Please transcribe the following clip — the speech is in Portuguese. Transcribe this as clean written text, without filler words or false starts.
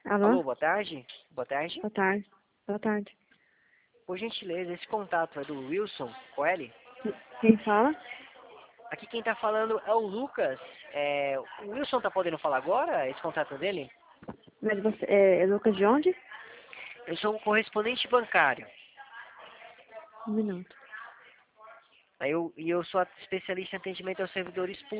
Alô, Alô? boa tarde. Boa tarde. Boa tarde. Boa tarde. Por gentileza, esse contato é do Wilson Coelho? Quem fala? Aqui quem tá falando é o Lucas. O Wilson tá podendo falar agora, esse contato dele? Mas você é Lucas de onde? Eu sou um correspondente bancário. Um minuto. E eu sou especialista em atendimento aos servidores públicos.